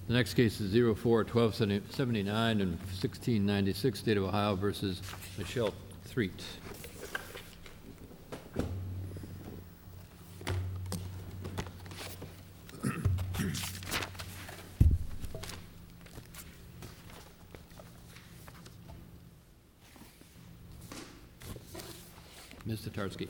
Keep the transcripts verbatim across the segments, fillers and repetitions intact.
The next case is zero four twelve seventy-nine and sixteen ninety-six, State of Ohio versus Michelle Threet. Miz Tatarski.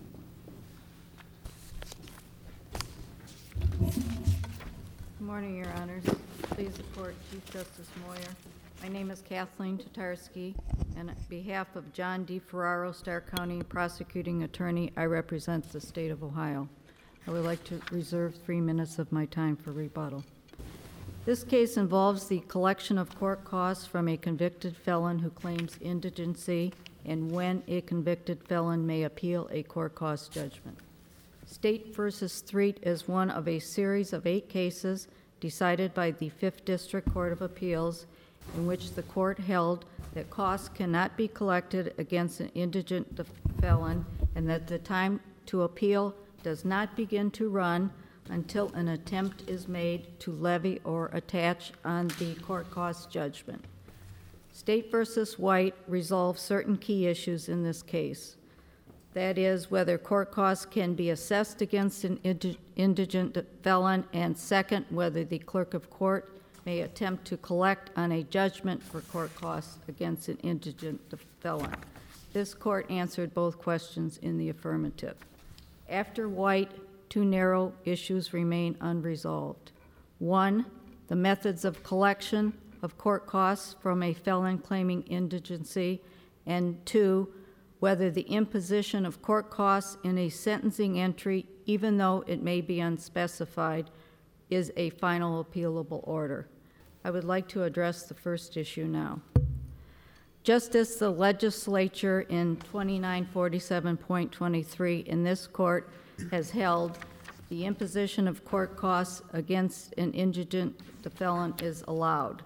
Good morning, Your Honors. Please support Chief Justice Moyer. My name is Kathleen Tatarski, and on behalf of John D. Ferraro, Starr County Prosecuting Attorney, I represent the state of Ohio. I would like to reserve three minutes of my time for rebuttal. This case involves the collection of court costs from a convicted felon who claims indigency and when a convicted felon may appeal a court cost judgment. State versus Threet is one of a series of eight cases decided by the Fifth District Court of Appeals in which the court held that costs cannot be collected against an indigent felon and that the time to appeal does not begin to run until an attempt is made to levy or attach on the court cost judgment. State versus White resolves certain key issues in this case. That is, whether court costs can be assessed against an indigent felon, and second, whether the clerk of court may attempt to collect on a judgment for court costs against an indigent felon. This court answered both questions in the affirmative. After White, two narrow issues remain unresolved. One, the methods of collection of court costs from a felon claiming indigency, and two, whether the imposition of court costs in a sentencing entry, even though it may be unspecified, is a final appealable order. I would like to address the first issue now. Just as the legislature in twenty-nine forty-seven point twenty-three in this court has held the imposition of court costs against an indigent felon is allowed.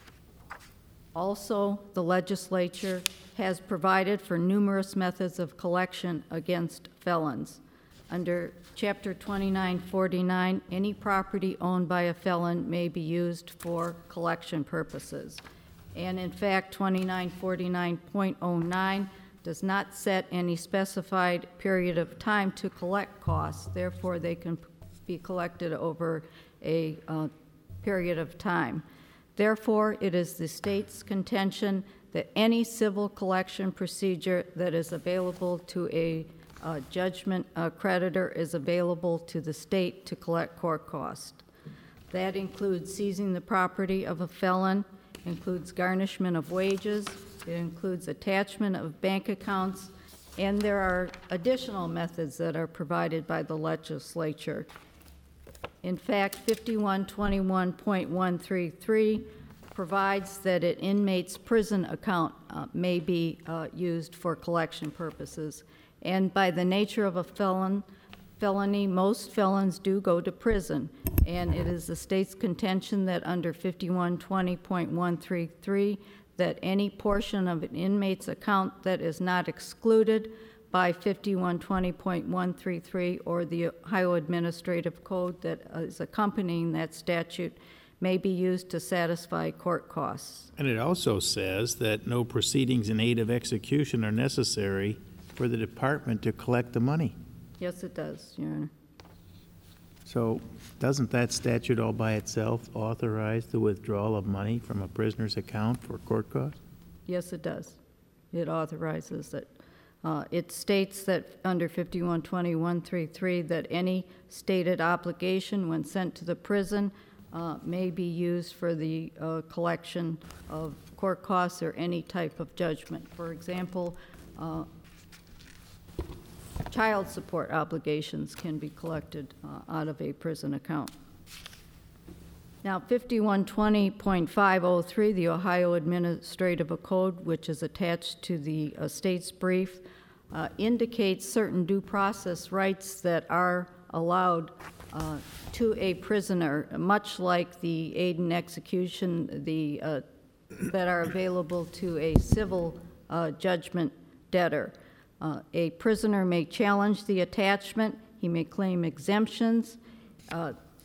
Also, the legislature has provided for numerous methods of collection against felons. Under Chapter twenty-nine forty-nine, any property owned by a felon may be used for collection purposes. And in fact, twenty-nine forty-nine point oh nine does not set any specified period of time to collect costs. Therefore, they can be collected over a uh, period of time. Therefore, it is the state's contention that any civil collection procedure that is available to a uh, judgment uh, creditor is available to the state to collect court costs. That includes seizing the property of a felon, includes garnishment of wages, it includes attachment of bank accounts, and there are additional methods that are provided by the legislature. In fact, fifty-one twenty-one point one three three provides that an inmate's prison account uh, may be uh, used for collection purposes. And by the nature of a felon, felony, most felons do go to prison. And it is the state's contention that under fifty-one twenty point one three three, that any portion of an inmate's account that is not excluded by fifty-one twenty point one three three or the Ohio Administrative Code that is accompanying that statute may be used to satisfy court costs. And it also says that no proceedings in aid of execution are necessary for the department to collect the money. Yes, it does, Your Honor. So doesn't that statute all by itself authorize the withdrawal of money from a prisoner's account for court costs? Yes, it does. It authorizes it. Uh, it states that under fifty-one twenty point one three three that any stated obligation when sent to the prison uh, may be used for the uh, collection of court costs or any type of judgment. For example, uh, child support obligations can be collected uh, out of a prison account. Now, fifty-one twenty point five oh three, the Ohio Administrative Code, which is attached to the uh, state's brief, uh, indicates certain due process rights that are allowed uh, to a prisoner, much like the aid and execution the, uh, that are available to a civil uh, judgment debtor. Uh, a prisoner may challenge the attachment. He may claim exemptions. Uh,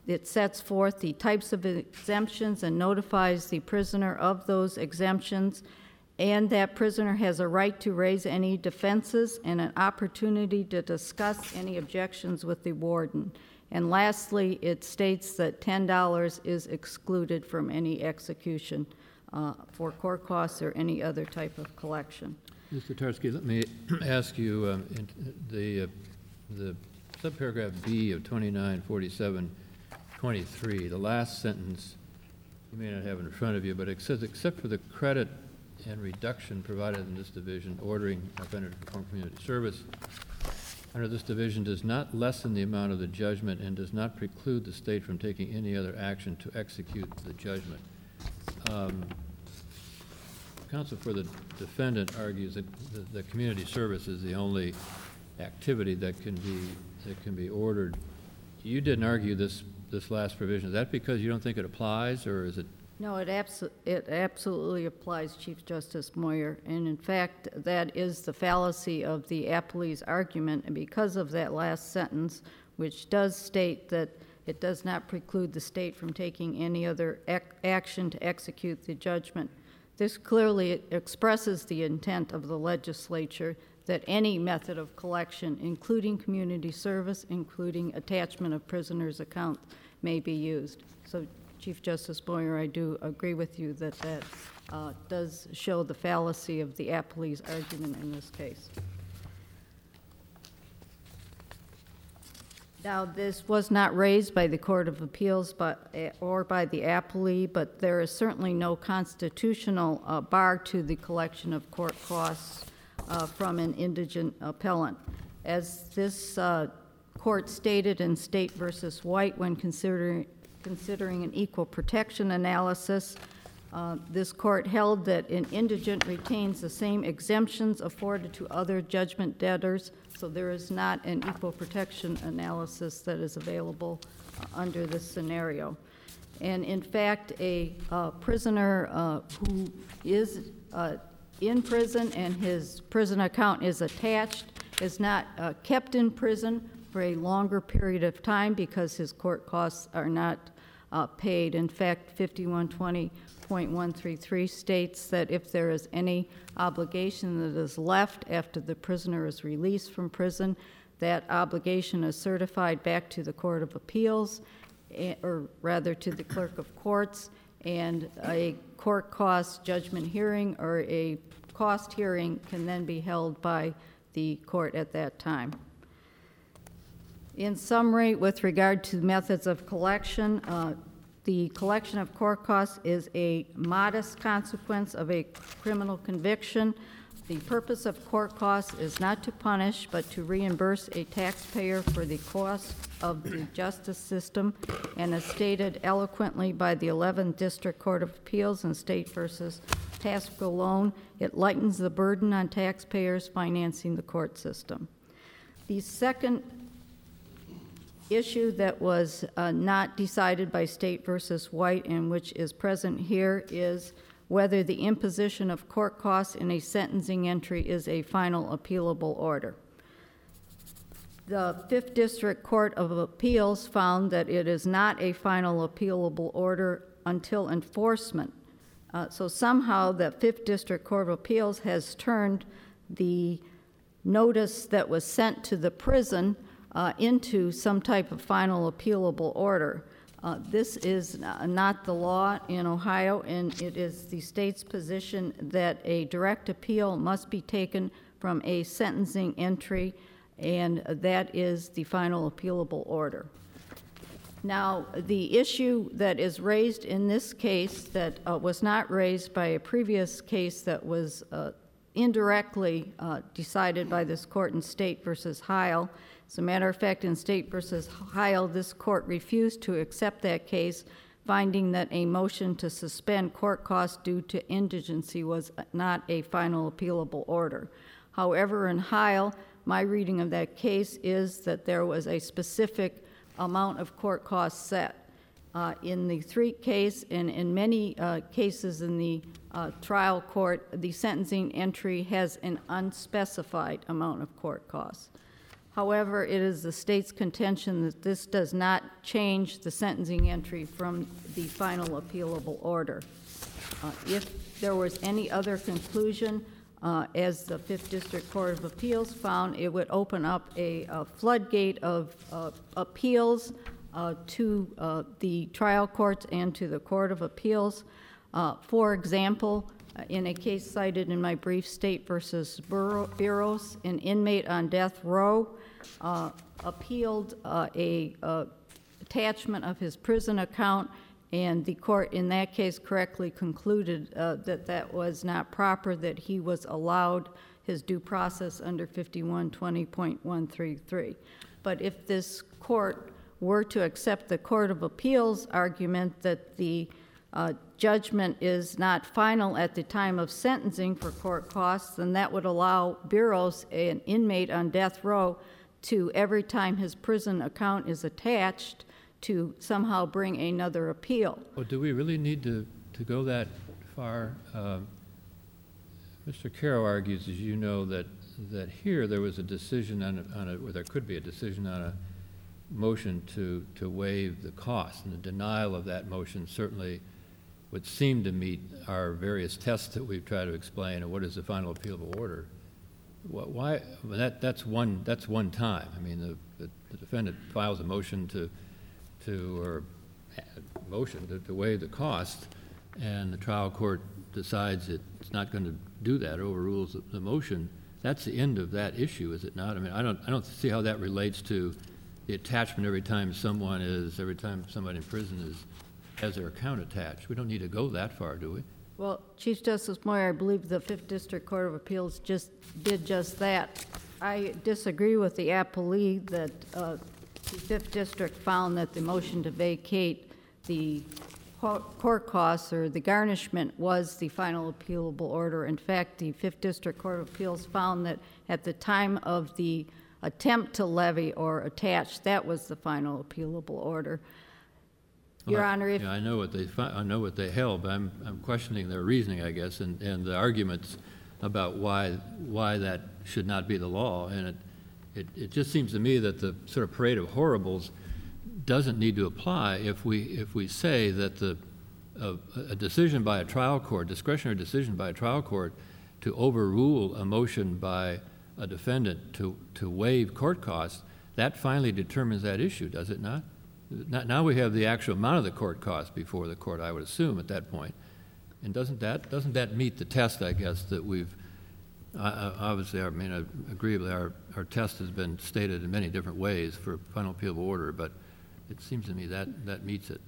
It sets forth the types of exemptions and notifies the prisoner of those exemptions, and that prisoner has a right to raise any defenses and an opportunity to discuss any objections with the warden. And lastly, it states that ten dollars is excluded from any execution uh, for court costs or any other type of collection. Mister Tarsky, let me ask you, um, in the, uh, the subparagraph B of twenty-nine forty-seven twenty-three, the last sentence, you may not have it in front of you, but it says, except for the credit and reduction provided in this division, ordering offender to perform community service under this division does not lessen the amount of the judgment and does not preclude the state from taking any other action to execute the judgment. Um, Counsel for the defendant argues that the, the community service is the only activity that can be that can be ordered. You didn't argue this this last provision. Is that because you don't think it applies, or is it? No, it, abso- it absolutely applies, Chief Justice Moyer, and in fact, that is the fallacy of the appellee's argument, and because of that last sentence, which does state that it does not preclude the state from taking any other ac- action to execute the judgment, this clearly expresses the intent of the legislature that any method of collection, including community service, including attachment of prisoners' account, may be used. So, Chief Justice Boyer, I do agree with you that that uh, does show the fallacy of the appellee's argument in this case. Now, this was not raised by the Court of Appeals but, or by the appellee, but there is certainly no constitutional uh, bar to the collection of court costs uh, from an indigent appellant. As this uh, court stated in State versus White when considering considering an equal protection analysis, uh, this court held that an indigent retains the same exemptions afforded to other judgment debtors, so there is not an equal protection analysis that is available uh, under this scenario. And in fact, a uh, prisoner uh, who is uh, in prison and his prison account is attached is not uh, kept in prison for a longer period of time because his court costs are not uh, paid. In fact, fifty-one twenty point one three three states that if there is any obligation that is left after the prisoner is released from prison, that obligation is certified back to the Court of Appeals, or rather to the Clerk of Courts, and a court cost judgment hearing or a cost hearing can then be held by the court at that time. In summary, with regard to methods of collection, uh, the collection of court costs is a modest consequence of a criminal conviction. The purpose of court costs is not to punish, but to reimburse a taxpayer for the cost of the justice system, and as stated eloquently by the eleventh District Court of Appeals in State versus Tasco Loan, it lightens the burden on taxpayers financing the court system. The second issue that was uh, not decided by State versus White and which is present here is whether the imposition of court costs in a sentencing entry is a final appealable order. The Fifth District Court of Appeals found that it is not a final appealable order until enforcement. Uh, so somehow the Fifth District Court of Appeals has turned the notice that was sent to the prison uh, into some type of final appealable order. Uh, this is not the law in Ohio, and it is the state's position that a direct appeal must be taken from a sentencing entry, and that is the final appealable order. Now, the issue that is raised in this case that uh, was not raised by a previous case that was uh, indirectly uh, decided by this court in State versus Heil. As a matter of fact, in State versus Heil, this court refused to accept that case, finding that a motion to suspend court costs due to indigency was not a final appealable order. However, in Heil, my reading of that case is that there was a specific amount of court costs set. Uh, in the Threat case and in many uh, cases in the uh, trial court, the sentencing entry has an unspecified amount of court costs. However, it is the state's contention that this does not change the sentencing entry from the final appealable order. Uh, If there was any other conclusion, uh, as the Fifth District Court of Appeals found, it would open up a a floodgate of uh, appeals uh, to uh, the trial courts and to the Court of Appeals. Uh, For example, uh, in a case cited in my brief, State versus Bur- Bureaus, an inmate on death row uh, appealed uh, a uh, attachment of his prison account, and the court in that case correctly concluded uh, that that was not proper, that he was allowed his due process under fifty-one twenty point one three three. But if this court were to accept the Court of Appeals argument that the uh, judgment is not final at the time of sentencing for court costs, then that would allow Bureaus, an inmate on death row, to every time his prison account is attached, to somehow bring another appeal. Well, do we really need to, to go that far? Um, Mister Caro argues, as you know, that, that here there was a decision on a, on a, or there could be a decision on a motion to, to waive the cost, and the denial of that motion certainly would seem to meet our various tests that we've tried to explain, and what is the final appealable order. Wh- Why, well, that, that's one, that's one time. I mean, the, the the defendant files a motion to, to, or a motion to, to waive the cost, and the trial court decides it's not going to do that, overrules the, the motion. That's the end of that issue, is it not? I mean, I don't, I don't see how that relates to the attachment every time someone is, every time somebody in prison is, has their account attached. We don't need to go that far, do we? Well, Chief Justice Moyer, I believe the Fifth District Court of Appeals just did just that. I disagree with the appellee that uh, the Fifth District found that the motion to vacate the co- court costs or the garnishment was the final appealable order. In fact, the Fifth District Court of Appeals found that at the time of the attempt to levy or attach, that was the final appealable order. Your Well, I- Honor, if Yeah, I know what they, fi- I know what they held, but I'm, I'm questioning their reasoning, I guess, and, and the arguments about why, why that should not be the law. And it, it, it just seems to me that the sort of parade of horribles doesn't need to apply if we, if we say that the, a, a decision by a trial court, discretionary decision by a trial court to overrule a motion by a defendant to, to waive court costs, that finally determines that issue, does it not? Now now we have the actual amount of the court costs before the court, I would assume, at that point. And doesn't that, doesn't that meet the test, I guess, that we've, I- I- obviously, I mean, I agree with our, our test has been stated in many different ways for final appealable order, but it seems to me that, that meets it.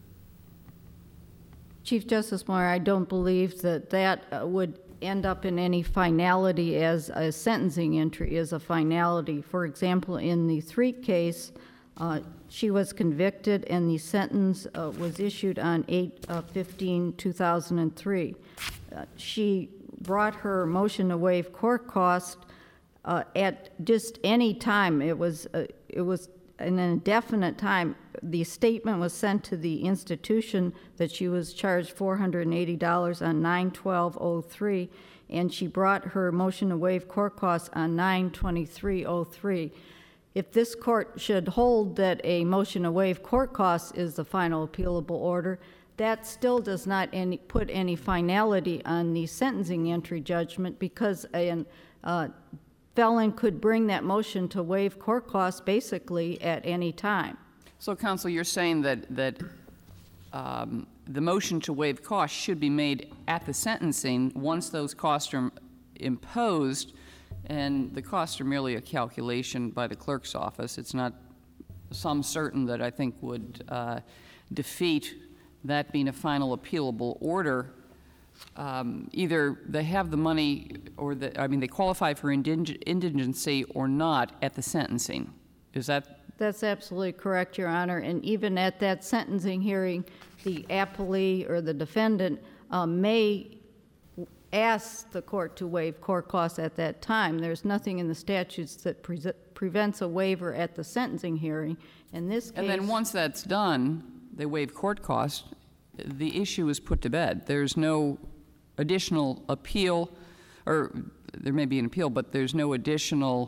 Chief Justice Moyer, I don't believe that that uh, would end up in any finality as a sentencing entry is a finality. For example, in the Threet case, uh, she was convicted and the sentence uh, was issued on eight fifteen two thousand three. Uh, she brought her motion to waive court cost uh, at just any time. It was, uh, it was an indefinite time. The statement was sent to the institution that she was charged four hundred eighty dollars on nine twelve oh three, and she brought her motion to waive court costs on nine twenty-three oh three. If this court should hold that a motion to waive court costs is the final appealable order, that still does not any, put any finality on the sentencing entry judgment, because a uh, felon could bring that motion to waive court costs basically at any time. So, counsel, you're saying that, that um, the motion to waive costs should be made at the sentencing once those costs are imposed, and the costs are merely a calculation by the clerk's office. It's not some certain that I think would uh, defeat that being a final appealable order. Um, either they have the money, or the, I mean, they qualify for indig- indigency or not at the sentencing. Is that? That's absolutely correct, Your Honor. And even at that sentencing hearing, the appellee or the defendant uh, may ask the court to waive court costs at that time. There's nothing in the statutes that pre- prevents a waiver at the sentencing hearing. In this case, And then once that's done, they waive court costs, the issue is put to bed. There's no additional appeal, or there may be an appeal, but there's no additional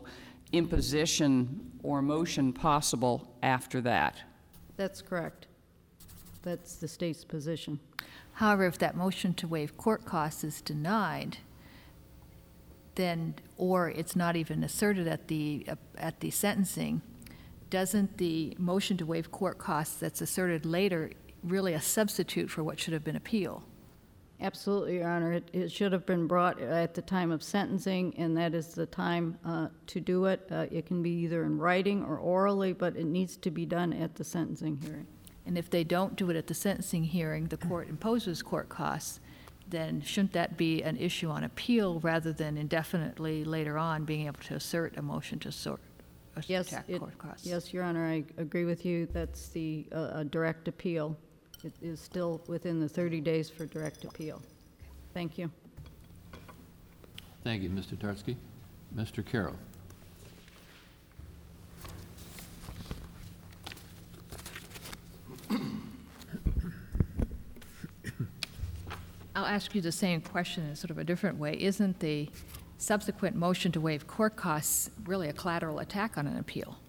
imposition or motion possible after that. That's correct. That's the state's position. However, if that motion to waive court costs is denied, then, or it's not even asserted at the, uh, at the sentencing, doesn't the motion to waive court costs that's asserted later really a substitute for what should have been appeal? Absolutely, Your Honor. It, it should have been brought at the time of sentencing, and that is the time uh, to do it. Uh, It can be either in writing or orally, but it needs to be done at the sentencing hearing. And if they don't do it at the sentencing hearing, the court imposes court costs, then shouldn't that be an issue on appeal rather than indefinitely later on being able to assert a motion to sort, Yes, attack it- court costs? Yes, Your Honor, I agree with you. That's the uh, a direct appeal. It is still within the thirty days for direct appeal. Thank you. Thank you, Mister Tarski. Mister Carroll. I'll ask you the same question in sort of a different way. Isn't the subsequent motion to waive court costs really a collateral attack on an appeal?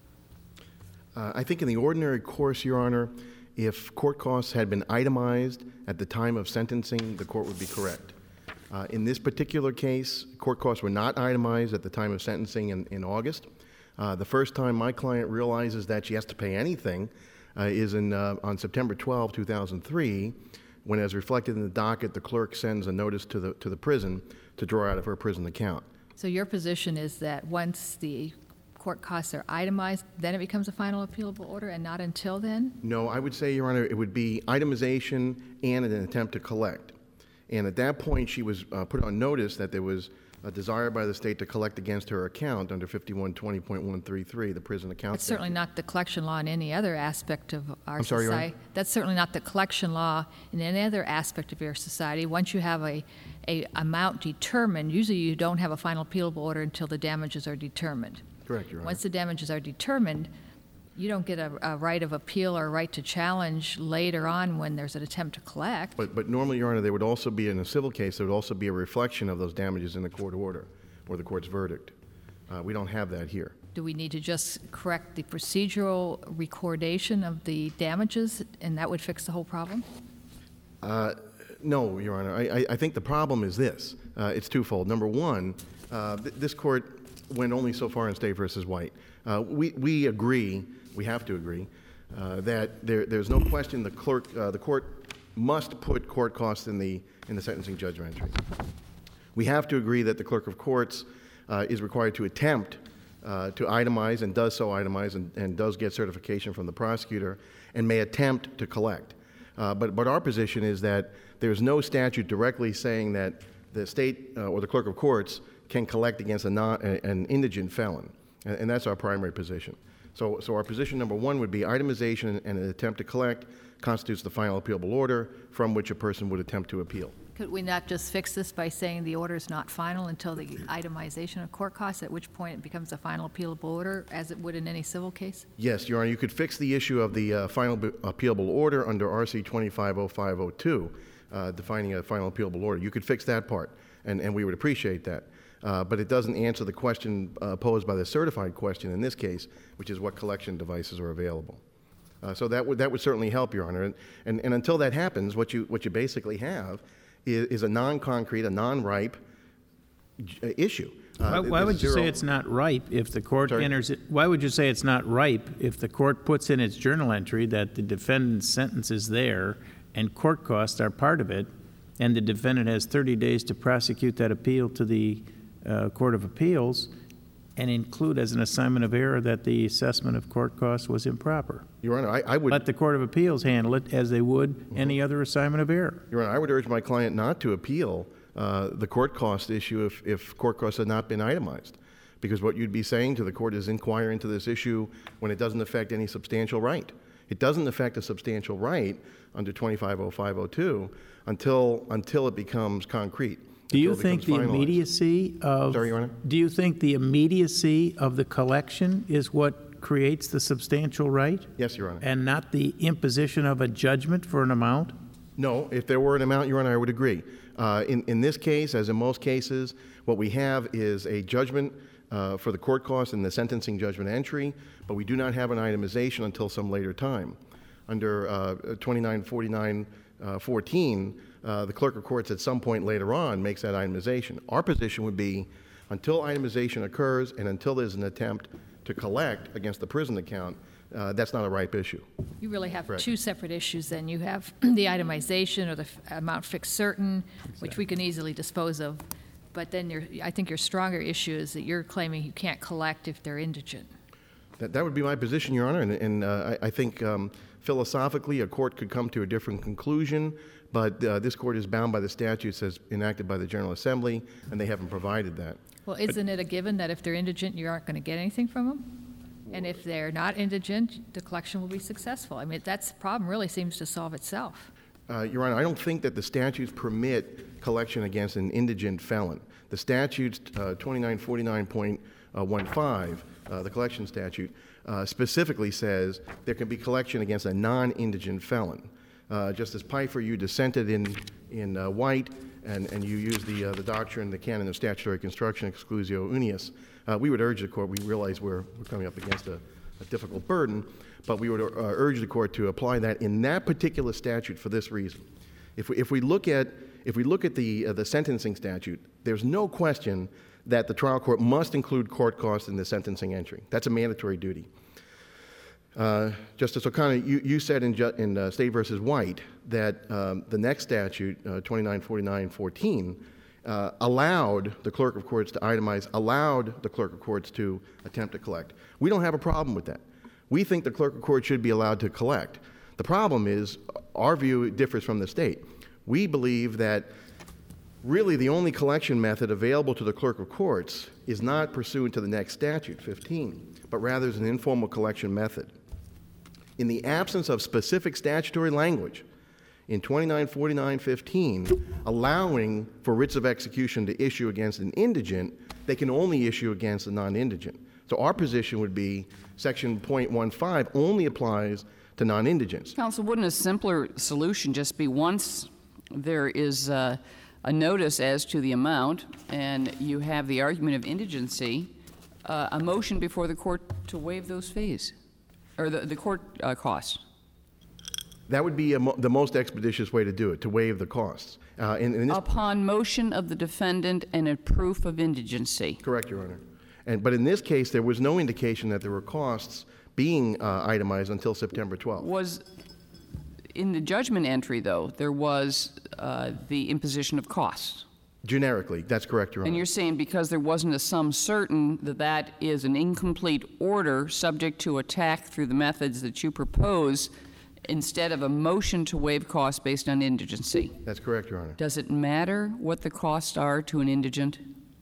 Uh, I think in the ordinary course, Your Honor, if court costs had been itemized at the time of sentencing, the court would be correct. Uh, in this particular case, court costs were not itemized at the time of sentencing in, in August. Uh, the first time my client realizes that she has to pay anything uh, is in, uh, on September twelfth, two thousand three, when, as reflected in the docket, the clerk sends a notice to the, to the prison to draw out of her prison account. So your position is that once the court costs are itemized, then it becomes a final appealable order, and not until then? No, I would say, Your Honor, it would be itemization and an attempt to collect. And at that point, she was uh, put on notice that there was a desire by the state to collect against her account under fifty-one twenty point one three three, the prison account That's certainly statute. not the collection law in any other aspect of our I'm sorry, Your Honor? society. That's certainly not the collection law in any other aspect of your society. Once you have a, a amount determined, usually you don't have a final appealable order until the damages are determined. Correct, Your Honor. Once the damages are determined, you don't get a, a right of appeal or a right to challenge later on when there's an attempt to collect. But, but normally, Your Honor, there would also be, in a civil case, there would also be a reflection of those damages in the court order or the court's verdict. Uh, we don't have that here. Do we need to just correct the procedural recordation of the damages, and that would fix the whole problem? Uh, no, Your Honor. I, I, I think the problem is this. Uh, it's twofold. Number one, uh, th- this court went only so far in State versus White. Uh, we, we agree, we have to agree, uh, that there, there's no question the clerk, uh, the court must put court costs in the, in the sentencing judgment entry. We have to agree that the clerk of courts uh, is required to attempt uh, to itemize and does so itemize and, and does get certification from the prosecutor and may attempt to collect. Uh, but, but our position is that there's no statute directly saying that the state uh, or the clerk of courts can collect against a non, an indigent felon, and, and that's our primary position. So, so our position number one would be itemization and an attempt to collect constitutes the final appealable order from which a person would attempt to appeal. Could we not just fix this by saying the order is not final until the itemization of court costs, at which point it becomes a final appealable order, as it would in any civil case? Yes, Your Honor, you could fix the issue of the uh, final b- appealable order under R C twenty-five oh five oh two, uh, defining a final appealable order. You could fix that part, and, and we would appreciate that. Uh, but it doesn't answer the question uh, posed by the certified question in this case, which is what collection devices are available. Uh, so that would that would certainly help, Your Honor. And, and, and until that happens, what you what you basically have is, is a non-concrete, a non-ripe j- issue. Why, Uh, why this would you zero- say it's not ripe if the court Sorry? enters it? Why would you say it's not ripe if the court puts in its journal entry that the defendant's sentence is there and court costs are part of it, and the defendant has thirty days to prosecute that appeal to the uh, Court of Appeals and include as an assignment of error that the assessment of court costs was improper? Your Honor, I, I would. Let the Court of Appeals handle it as they would Mm-hmm. any other assignment of error. Your Honor, I would urge my client not to appeal uh, the court cost issue if, if court costs had not been itemized. Because what you'd be saying to the court is inquire into this issue when it doesn't affect any substantial right. It doesn't affect a substantial right under twenty-five oh five oh two until, until it becomes concrete. Do you until it think the becomes finalized. immediacy of... Sorry, Your Honor? Do you think the immediacy of the collection is what creates the substantial right? Yes, Your Honor. And not the imposition of a judgment for an amount? No, if there were an amount, Your Honor, I would agree. Uh, in, in this case, as in most cases, what we have is a judgment uh, for the court costs and the sentencing judgment entry, but we do not have an itemization until some later time. Under uh, twenty-nine forty-nine fourteen, uh, the clerk of courts at some point later on makes that itemization. Our position would be until itemization occurs and until there's an attempt to collect against the prison account, uh, that's not a ripe issue. You really have Correct. two separate issues then. You have the itemization or the f- amount fixed certain, which we can easily dispose of. But then your, I think your stronger issue is that you're claiming you can't collect if they're indigent. That, that would be my position, Your Honor, and, and uh, I, I think um, philosophically a court could come to a different conclusion, but uh, this court is bound by the statutes as enacted by the General Assembly, and they haven't provided that. Well, isn't it a given that if they're indigent, you aren't going to get anything from them? And if they're not indigent, the collection will be successful. I mean, that's, the problem really seems to solve itself. Uh, Your Honor, I don't think that the statutes permit collection against an indigent felon. The statutes, uh, twenty-nine forty-nine point one five, uh, the collection statute, uh, specifically says there can be collection against a non-indigent felon. Uh, Justice Pfeiffer, you dissented in, in uh, White, and, and you used the, uh, the doctrine, the canon of statutory construction, exclusio unius. Uh, we would urge the court, we realize we're, we're coming up against a, a difficult burden, but we would uh, urge the court to apply that in that particular statute for this reason. If we, if we look at, if we look at the, uh, the sentencing statute, there's no question that the trial court must include court costs in the sentencing entry. That's a mandatory duty. Uh, Justice O'Connor, you, you said in, ju- in uh, State versus White that um, the next statute, uh, twenty-nine forty-nine fourteen, uh, allowed the clerk of courts to itemize, allowed the clerk of courts to attempt to collect. We don't have a problem with that. We think the clerk of court should be allowed to collect. The problem is, our view differs from the state. We believe that really the only collection method available to the clerk of courts is not pursuant to the next statute, fifteen, but rather is an informal collection method. In the absence of specific statutory language in twenty-nine forty-nine fifteen allowing for writs of execution to issue against an indigent, they can only issue against a non-indigent. So our position would be section point one five only applies to non-indigents. Counsel, wouldn't a simpler solution just be once there is uh, a notice as to the amount and you have the argument of indigency, uh, a motion before the court to waive those fees, or the, the court uh, costs? That would be a mo- the most expeditious way to do it, to waive the costs. Uh, in, in this, Upon motion of the defendant and a proof of indigency. correct, Your Honor. And, but in this case, there was no indication that there were costs being uh, itemized until September twelfth. Was, in the judgment entry, though, there was uh, the imposition of costs. Generically, that's correct, Your Honor. And you're saying because there wasn't a sum certain that that is an incomplete order subject to attack through the methods that you propose instead of a motion to waive costs based on indigency. That's correct, Your Honor. Does it matter what the costs are to an indigent?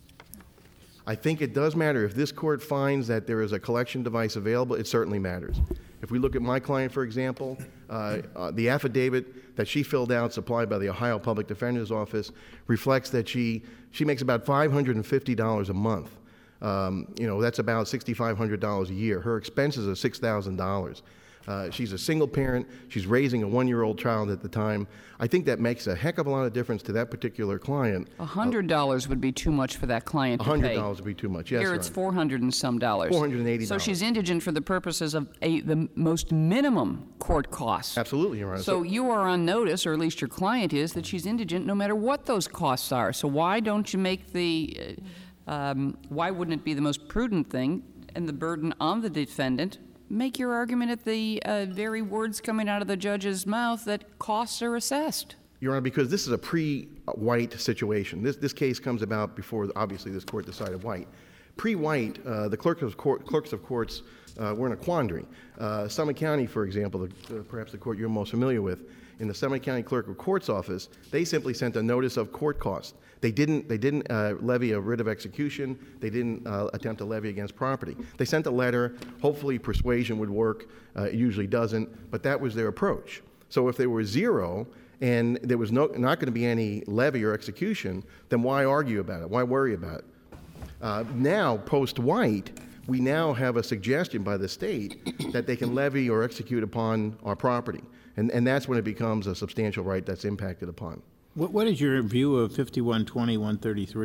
I think it does matter. If this court finds that there is a collection device available, it certainly matters. If we look at my client, for example, uh, uh, the affidavit that she filled out, supplied by the Ohio Public Defender's Office, reflects that she, she makes about five hundred fifty dollars a month. Um, you know, that's about six thousand five hundred dollars a year. Her expenses are six thousand dollars. Uh, she's a single parent. She's raising a one-year-old child at the time. I think that makes a heck of a lot of difference to that particular client. A hundred dollars would be too much for that client A to pay. hundred dollars would be too much. Yes, Here Your it's Honor. four hundred and some dollars. four hundred eighty So dollars. she's indigent for the purposes of a, the most minimum court costs. Absolutely, Your Honor. So you are on notice, or at least your client is, that she's indigent no matter what those costs are. So why don't you make the, uh, um, why wouldn't it be the most prudent thing and the burden on the defendant? Make your argument at the uh, very words coming out of the judge's mouth that costs are assessed. Your Honor, because this is a pre-White situation. This, this case comes about before, obviously, this court decided White. Pre-White, uh, the clerks of, court, clerks of courts uh, were in a quandary. Uh, Summit County, for example, the, uh, perhaps the court you're most familiar with, in the Summit County Clerk of Courts office, they simply sent a notice of court costs. They didn't, they didn't uh, levy a writ of execution. They didn't uh, attempt to levy against property. They sent a letter. Hopefully persuasion would work. Uh, it usually doesn't, but that was their approach. So if there were zero and there was no, not going to be any levy or execution, then why argue about it? Why worry about it? Uh, now, post-White, we now have a suggestion by the state that they can levy or execute upon our property. And, and that's when it becomes a substantial right that's impacted upon. What, what is your view of fifty-one twenty, one thirty-three?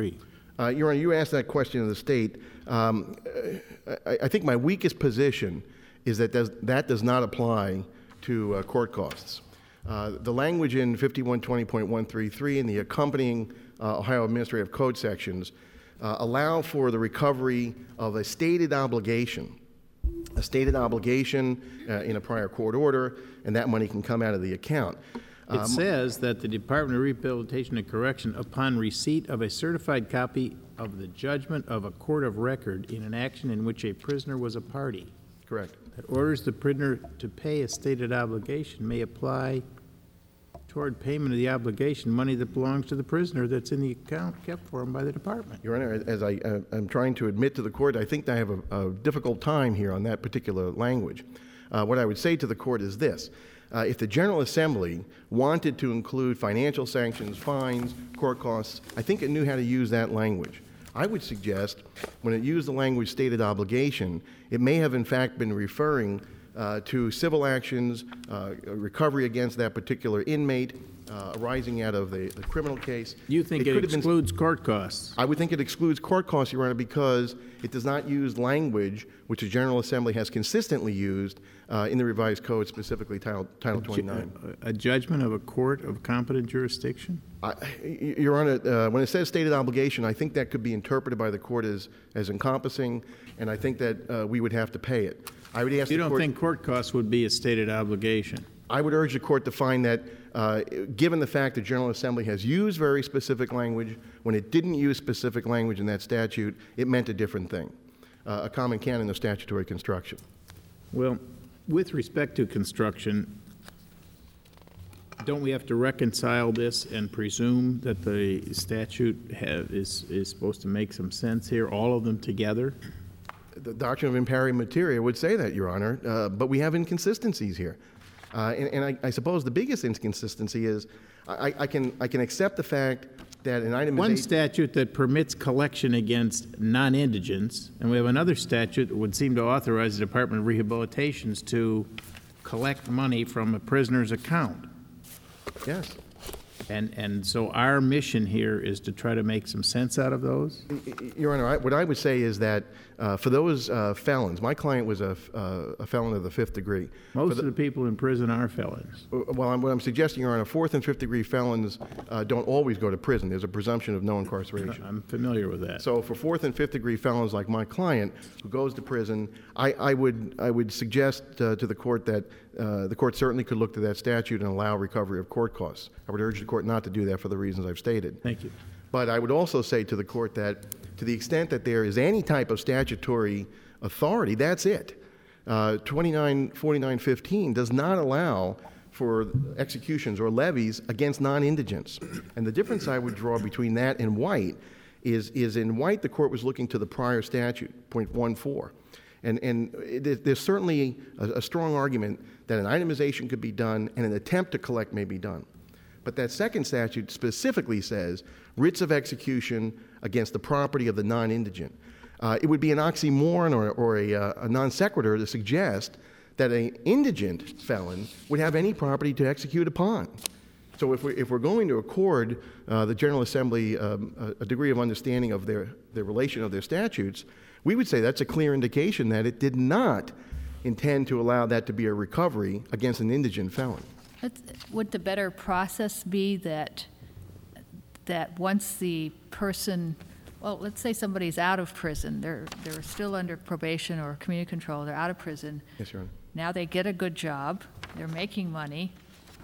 Uh, Your Honor, you asked that question of the state. Um, I, I think my weakest position is that does, that does not apply to uh, court costs. Uh, the language in fifty-one twenty point one three three and the accompanying uh, Ohio Administrative Code sections uh, allow for the recovery of a stated obligation, a stated obligation uh, in a prior court order, and that money can come out of the account. It Um, says that the Department of Rehabilitation and Correction, upon receipt of a certified copy of the judgment of a court of record in an action in which a prisoner was a party, Correct. that orders the prisoner to pay a stated obligation may apply toward payment of the obligation money that belongs to the prisoner that's in the account kept for him by the department. Your Honor, as I, uh, I'm trying to admit to the court, I think I have a, a difficult time here on that particular language. Uh, what I would say to the court is this. Uh, if the General Assembly wanted to include financial sanctions, fines, court costs, I think it knew how to use that language. I would suggest when it used the language stated obligation, it may have in fact been referring uh, to civil actions, uh, recovery against that particular inmate uh, arising out of the, the criminal case. You think it, could have been- excludes court costs? I would think it excludes court costs, Your Honor, because it does not use language which the General Assembly has consistently used uh, in the revised code, specifically Title, Title twenty-nine. A a judgment of a court of competent jurisdiction? I, Your Honor, uh, when it says stated obligation, I think that could be interpreted by the court as, as encompassing, and I think that uh, we would have to pay it. I would ask You the don't court, think court costs would be a stated obligation? I would urge the court to find that, uh, given the fact the General Assembly has used very specific language, when it didn't use specific language in that statute, it meant a different thing, uh, a common canon of statutory construction. Well, with respect to construction, don't we have to reconcile this and presume that the statute have, is, is supposed to make some sense here, all of them together? The doctrine of impari materia would say that, Your Honor, uh, but we have inconsistencies here. Uh, and and I, I suppose the biggest inconsistency is I, I, can, I can accept the fact that an itemization... One statute that permits collection against non-indigents, and we have another statute that would seem to authorize the Department of Rehabilitations to collect money from a prisoner's account. Yes. And, and so our mission here is to try to make some sense out of those? Your Honor, I, what I would say is that uh, for those uh, felons, my client was a, uh, a felon of the fifth degree. Most of the people in prison are felons. Well, I'm, what I'm suggesting, Your Honor, fourth and fifth degree felons uh, don't always go to prison. There's a presumption of no incarceration. I'm familiar with that. So for fourth and fifth degree felons like my client who goes to prison, I, I would I would suggest uh, to the court that uh, the court certainly could look to that statute and allow recovery of court costs. I would urge the court not to do that for the reasons I've stated. Thank you. But I would also say to the court that to the extent that there is any type of statutory authority, that's it. Uh, twenty-nine forty-nine fifteen does not allow for executions or levies against non-indigents. And the difference I would draw between that and White is, is in White, the court was looking to the prior statute, point one four. And, and it, there's certainly a, a strong argument that an itemization could be done and an attempt to collect may be done. But that second statute specifically says writs of execution against the property of the non-indigent. Uh, it would be an oxymoron or, or a, uh, a non sequitur to suggest that an indigent felon would have any property to execute upon. So if we're, if we're going to accord uh, the General Assembly um, a, a degree of understanding of their, their relation of their statutes, we would say that's a clear indication that it did not intend to allow that to be a recovery against an indigent felon. Let's- Would the better process be that, that once the person, well, let's say somebody's out of prison, they're, they're still under probation or community control, they're out of prison, Yes, Your Honor. now they get a good job, they're making money.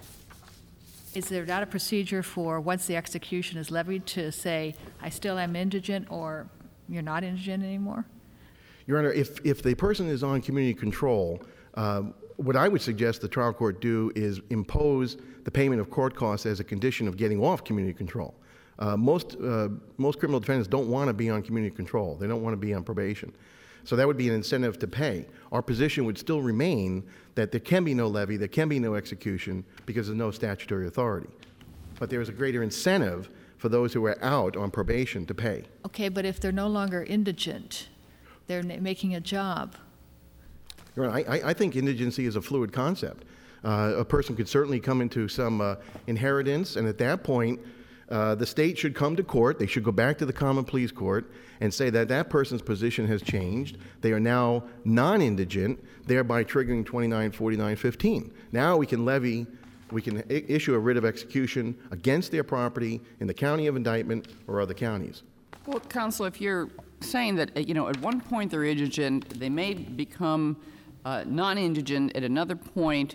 Is there not a procedure for, once the execution is levied, to say, I still am indigent, or you're not indigent anymore? Your Honor, if, if the person is on community control, um, what I would suggest the trial court do is impose the payment of court costs as a condition of getting off community control. Uh, most, uh, most criminal defendants don't want to be on community control. They don't want to be on probation. So that would be an incentive to pay. Our position would still remain that there can be no levy, there can be no execution because there's no statutory authority. But there is a greater incentive for those who are out on probation to pay. Okay, but if they're no longer indigent, they're na- making a job. Your Honor, I, I think indigency is a fluid concept. Uh, a person could certainly come into some uh, inheritance, and at that point, Uh, the state should come to court, they should go back to the common pleas court and say that that person's position has changed. They are now non-indigent, thereby triggering twenty-nine forty-nine fifteen. Now we can levy, we can I- issue a writ of execution against their property in the county of indictment or other counties. Well, counsel, if you're saying that, uh, you know, at one point they're indigent, they may become uh, non-indigent at another point,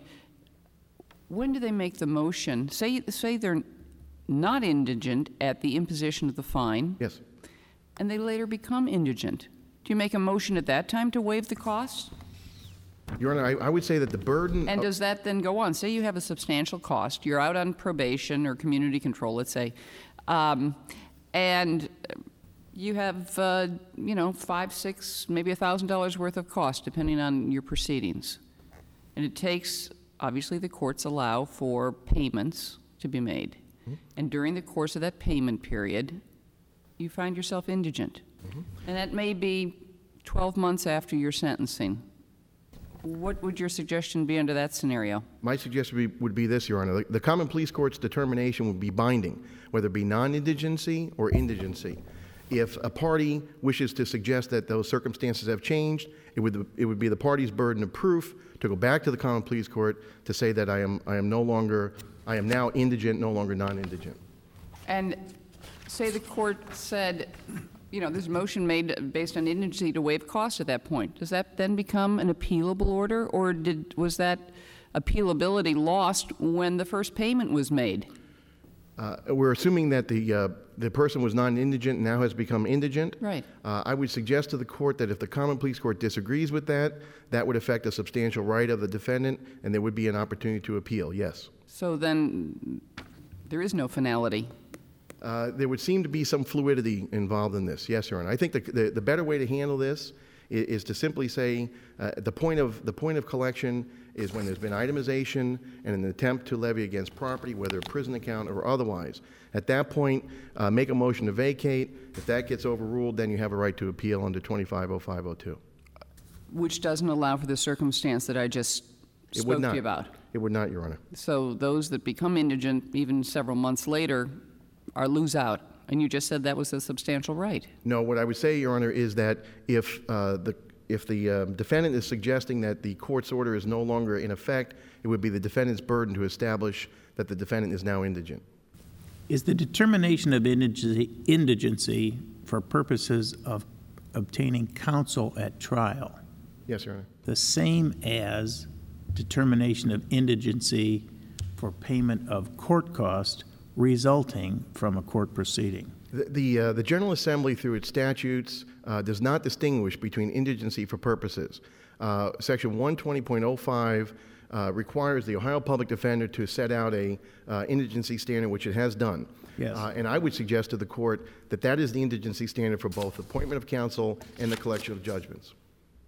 when do they make the motion? Say, say they're not indigent at the imposition of the fine, Yes. and they later become indigent. Do you make a motion at that time to waive the cost? Your Honor, I, I would say that the burden. And of- does that then go on? Say you have a substantial cost, you're out on probation or community control, let's say, um, and you have, uh, you know, five, six, maybe a thousand dollars worth of cost, depending on your proceedings. And it takes, obviously, the courts allow for payments to be made. Mm-hmm. And during the course of that payment period, you find yourself indigent. Mm-hmm. And that may be twelve months after your sentencing. What would your suggestion be under that scenario? My suggestion would be, would be this, Your Honor. The, the common pleas court's determination would be binding, whether it be non-indigency or indigency. If a party wishes to suggest that those circumstances have changed, it would, it would be the party's burden of proof to go back to the common pleas court to say that I am, I am no longer, I am now indigent, no longer non-indigent. And say the court said, you know, there's a motion made based on indigency to waive costs at that point. Does that then become an appealable order, or did, was that appealability lost when the first payment was made? Uh, we're assuming that the, uh, the person was non-indigent and now has become indigent. Right. Uh, I would suggest to the court that if the common pleas court disagrees with that, that would affect a substantial right of the defendant, and there would be an opportunity to appeal, yes. So then there is no finality. Uh, there would seem to be some fluidity involved in this, yes, Your Honor. I think the, the, the better way to handle this is, is to simply say uh, the point of the point of collection is when there's been itemization and an attempt to levy against property, whether a prison account or otherwise. At that point, uh, make a motion to vacate. If that gets overruled, then you have a right to appeal under twenty-five oh five oh two. Which doesn't allow for the circumstance that I just It spoke would to not. you about. It would not, Your Honor. So those that become indigent, even several months later, are lose out. And you just said that was a substantial right. No, what I would say, Your Honor, is that if uh, the if the um, defendant is suggesting that the court's order is no longer in effect, it would be the defendant's burden to establish that the defendant is now indigent. Is the determination of indigency, indigency for purposes of obtaining counsel at trial Yes, Your Honor. the same as determination of indigency for payment of court cost resulting from a court proceeding? The, the, uh, the General Assembly, through its statutes, uh, does not distinguish between indigency for purposes. Uh, Section one twenty point oh five uh, requires the Ohio Public Defender to set out a uh, indigency standard, which it has done. Yes. Uh, and I would suggest to the court that that is the indigency standard for both appointment of counsel and the collection of judgments.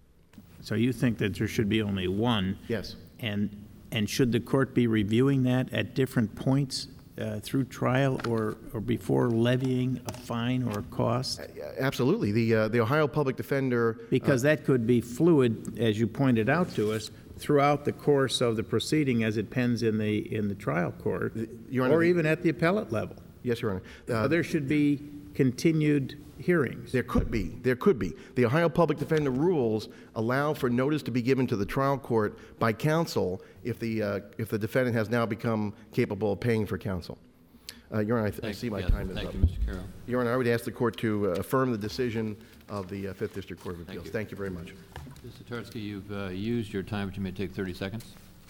So you think that there should be only one? Yes. And, and should the court be reviewing that at different points uh, through trial or, or before levying a fine or a cost? Absolutely. The, uh, the Ohio Public Defender. Because that could be fluid, as you pointed out to us, throughout the course of the proceeding as it pens in the, in the trial court, Your Honor, or the- even at the appellate level. Yes, Your Honor. Uh, Uh, There should be continued hearings. There could be. There could be. The Ohio Public Defender rules allow for notice to be given to the trial court by counsel if the, uh, if the defendant has now become capable of paying for counsel. Uh, Your Honor, I, th- I Thank- see my yeah, time is Thank up. you, Mister Carroll. Your Honor, I would ask the court to uh, affirm the decision of the uh, Fifth District Court of Thank Appeals. you. Thank you very much. Mister Tarski, you've uh, used your time, but you may take thirty seconds.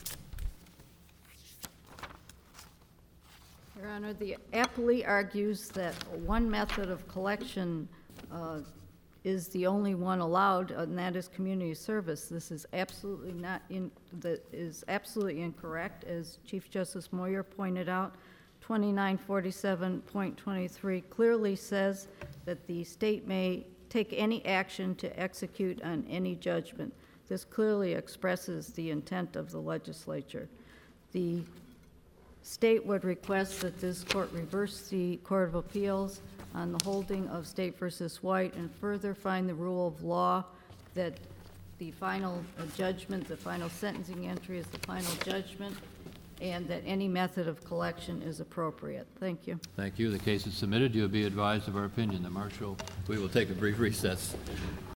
Your Honor, the appellee argues that one method of collection uh, is the only one allowed, and that is community service. This is absolutely not in, that is absolutely incorrect, as Chief Justice Moyer pointed out. twenty-nine forty-seven point twenty-three clearly says that the state may take any action to execute on any judgment. This clearly expresses the intent of the legislature. The state would request that this court reverse the Court of Appeals on the holding of State versus White and further find the rule of law that the final uh, judgment, the final sentencing entry is the final judgment, and that any method of collection is appropriate. Thank you. Thank you. The case is submitted. You'll be advised of our opinion. The marshal, we will take a brief recess.